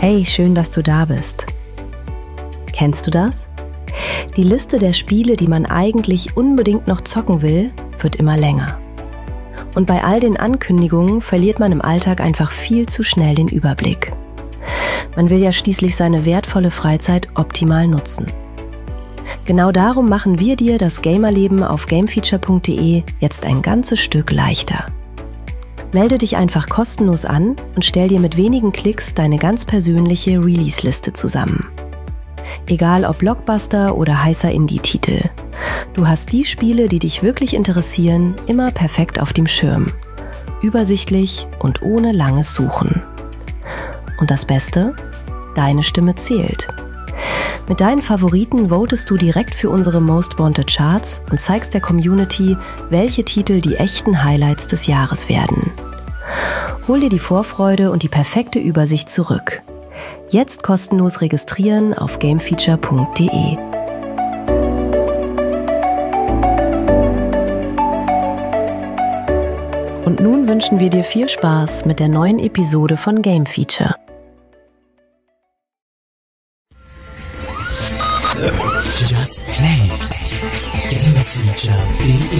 Hey, schön, dass du da bist. Kennst du das? Die Liste der Spiele, die man eigentlich unbedingt noch zocken will, wird immer länger. Und bei all den Ankündigungen verliert man im Alltag einfach viel zu schnell den Überblick. Man will ja schließlich seine wertvolle Freizeit optimal nutzen. Genau darum machen wir dir das Gamerleben auf gamefeature.de jetzt ein ganzes Stück leichter. Melde dich einfach kostenlos an und stell dir mit wenigen Klicks deine ganz persönliche Release-Liste zusammen. Egal ob Blockbuster oder heißer Indie-Titel. Du hast die Spiele, die dich wirklich interessieren, immer perfekt auf dem Schirm. Übersichtlich und ohne langes Suchen. Und das Beste? Deine Stimme zählt. Mit deinen Favoriten votest du direkt für unsere Most Wanted Charts und zeigst der Community, welche Titel die echten Highlights des Jahres werden. Hol dir die Vorfreude und die perfekte Übersicht zurück. Jetzt kostenlos registrieren auf gamefeature.de. Und nun wünschen wir dir viel Spaß mit der neuen Episode von Game Feature. Just Play it. Gamefeature.de.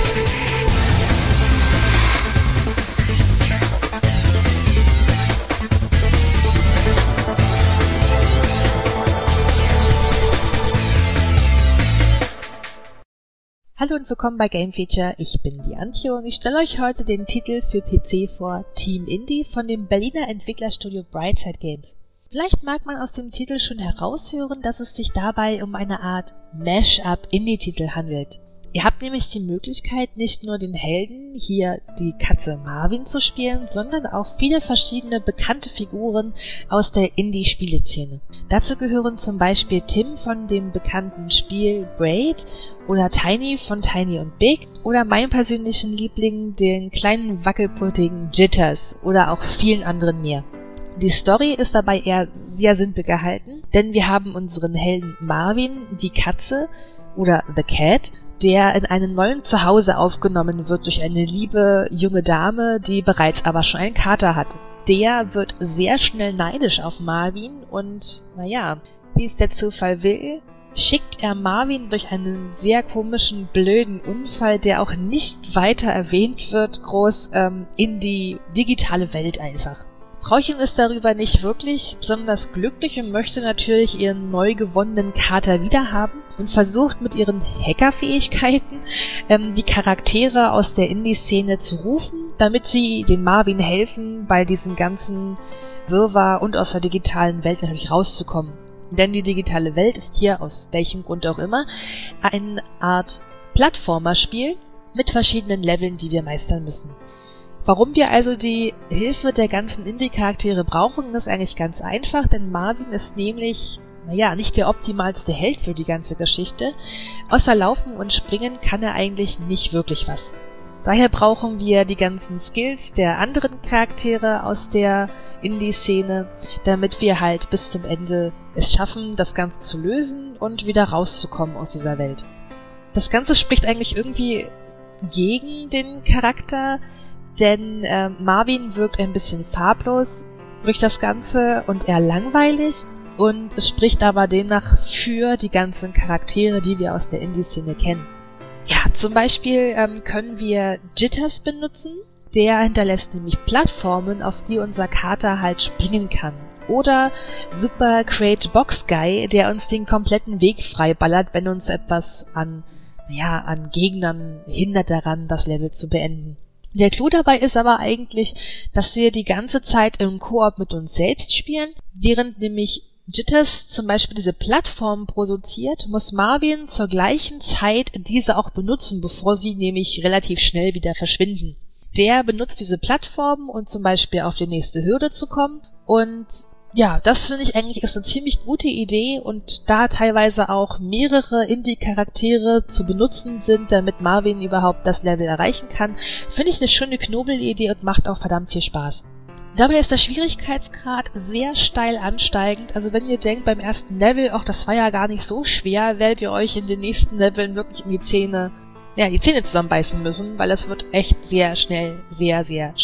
Hallo und willkommen bei Game Feature, ich bin die Antje und ich stelle euch heute den Titel für PC vor, Team Indie von dem Berliner Entwicklerstudio Brightside Games. Vielleicht mag man aus dem Titel schon heraushören, dass es sich dabei um eine Art Mash-up-Indie-Titel handelt. Ihr habt nämlich die Möglichkeit, nicht nur den Helden, hier die Katze Marvin zu spielen, sondern auch viele verschiedene bekannte Figuren aus der Indie-Spieleszene. Dazu gehören zum Beispiel Tim von dem bekannten Spiel Braid oder Tiny von Tiny und Big oder meinem persönlichen Liebling, den kleinen wackelputtigen Jitters oder auch vielen anderen mehr. Die Story ist dabei eher sehr simpel gehalten, denn wir haben unseren Helden Marvin, die Katze oder The Cat, der in einem neuen Zuhause aufgenommen wird durch eine liebe junge Dame, die bereits aber schon einen Kater hat. Der wird sehr schnell neidisch auf Marvin und, wie es der Zufall will, schickt er Marvin durch einen sehr komischen, blöden Unfall, der auch nicht weiter erwähnt wird, groß in die digitale Welt einfach. Frauchen ist darüber nicht wirklich besonders glücklich und möchte natürlich ihren neu gewonnenen Kater wiederhaben und versucht mit ihren Hackerfähigkeiten die Charaktere aus der Indie-Szene zu rufen, damit sie den Marvin helfen, bei diesem ganzen Wirrwarr und aus der digitalen Welt natürlich rauszukommen. Denn die digitale Welt ist hier, aus welchem Grund auch immer, eine Art Plattformerspiel mit verschiedenen Leveln, die wir meistern müssen. Warum wir also die Hilfe der ganzen Indie-Charaktere brauchen, ist eigentlich ganz einfach, denn Marvin ist nämlich, nicht der optimalste Held für die ganze Geschichte. Außer Laufen und Springen kann er eigentlich nicht wirklich was. Daher brauchen wir die ganzen Skills der anderen Charaktere aus der Indie-Szene, damit wir halt bis zum Ende es schaffen, das Ganze zu lösen und wieder rauszukommen aus dieser Welt. Das Ganze spricht eigentlich irgendwie gegen den Charakter, denn Marvin wirkt ein bisschen farblos durch das Ganze und eher langweilig und es spricht aber demnach für die ganzen Charaktere, die wir aus der Indie-Szene kennen. Ja, zum Beispiel können wir Jitters benutzen, der hinterlässt nämlich Plattformen, auf die unser Kater halt springen kann. Oder Super Crate Box Guy, der uns den kompletten Weg freiballert, wenn uns etwas an Gegnern hindert daran, das Level zu beenden. Der Clou dabei ist aber eigentlich, dass wir die ganze Zeit im Koop mit uns selbst spielen, während nämlich Jitters zum Beispiel diese Plattform produziert, muss Marvin zur gleichen Zeit diese auch benutzen, bevor sie nämlich relativ schnell wieder verschwinden. Der benutzt diese Plattform, um zum Beispiel auf die nächste Hürde zu kommen und ja, das finde ich eigentlich ist eine ziemlich gute Idee und da teilweise auch mehrere Indie-Charaktere zu benutzen sind, damit Marvin überhaupt das Level erreichen kann, finde ich eine schöne Knobelidee und macht auch verdammt viel Spaß. Dabei ist der Schwierigkeitsgrad sehr steil ansteigend, also wenn ihr denkt beim ersten Level, das war ja gar nicht so schwer, werdet ihr euch in den nächsten Leveln wirklich in die Zähne zusammenbeißen müssen, weil es wird echt sehr schnell sehr, sehr schwer.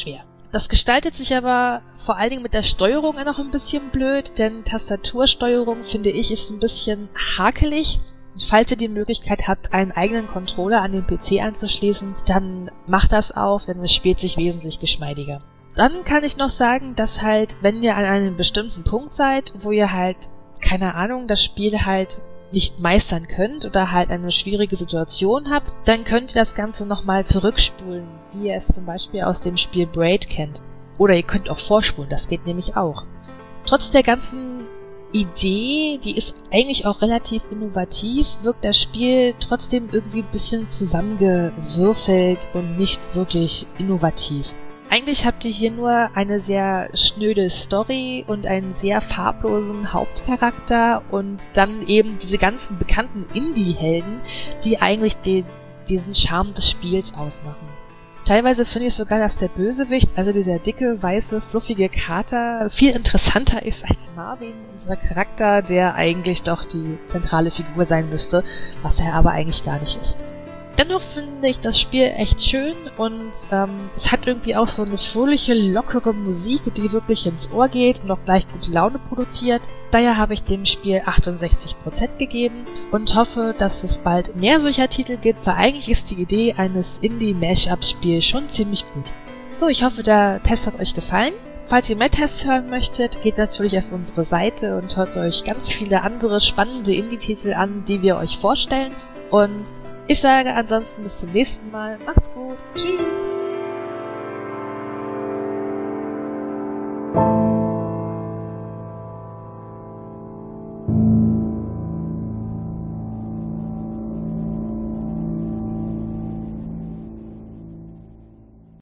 Das gestaltet sich aber vor allen Dingen mit der Steuerung noch ein bisschen blöd, denn Tastatursteuerung, finde ich, ist ein bisschen hakelig. Falls ihr die Möglichkeit habt, einen eigenen Controller an den PC anzuschließen, dann macht das auch, denn es spielt sich wesentlich geschmeidiger. Dann kann ich noch sagen, dass halt, wenn ihr an einem bestimmten Punkt seid, wo ihr halt, keine Ahnung, das Spiel halt nicht meistern könnt oder halt eine schwierige Situation habt, dann könnt ihr das Ganze nochmal zurückspulen, wie ihr es zum Beispiel aus dem Spiel Braid kennt. Oder ihr könnt auch vorspulen, das geht nämlich auch. Trotz der ganzen Idee, die ist eigentlich auch relativ innovativ, wirkt das Spiel trotzdem irgendwie ein bisschen zusammengewürfelt und nicht wirklich innovativ. Eigentlich habt ihr hier nur eine sehr schnöde Story und einen sehr farblosen Hauptcharakter und dann eben diese ganzen bekannten Indie-Helden, die eigentlich diesen Charme des Spiels ausmachen. Teilweise finde ich sogar, dass der Bösewicht, also dieser dicke, weiße, fluffige Kater, viel interessanter ist als Marvin, unser Charakter, der eigentlich doch die zentrale Figur sein müsste, was er aber eigentlich gar nicht ist. Dennoch finde ich das Spiel echt schön und es hat irgendwie auch so eine fröhliche, lockere Musik, die wirklich ins Ohr geht und auch gleich gute Laune produziert. Daher habe ich dem Spiel 68% gegeben und hoffe, dass es bald mehr solcher Titel gibt, weil eigentlich ist die Idee eines Indie-Mashup-Spiels schon ziemlich gut. So, ich hoffe, der Test hat euch gefallen. Falls ihr mehr Tests hören möchtet, geht natürlich auf unsere Seite und hört euch ganz viele andere spannende Indie-Titel an, die wir euch vorstellen. Und ich sage ansonsten bis zum nächsten Mal. Macht's gut. Tschüss.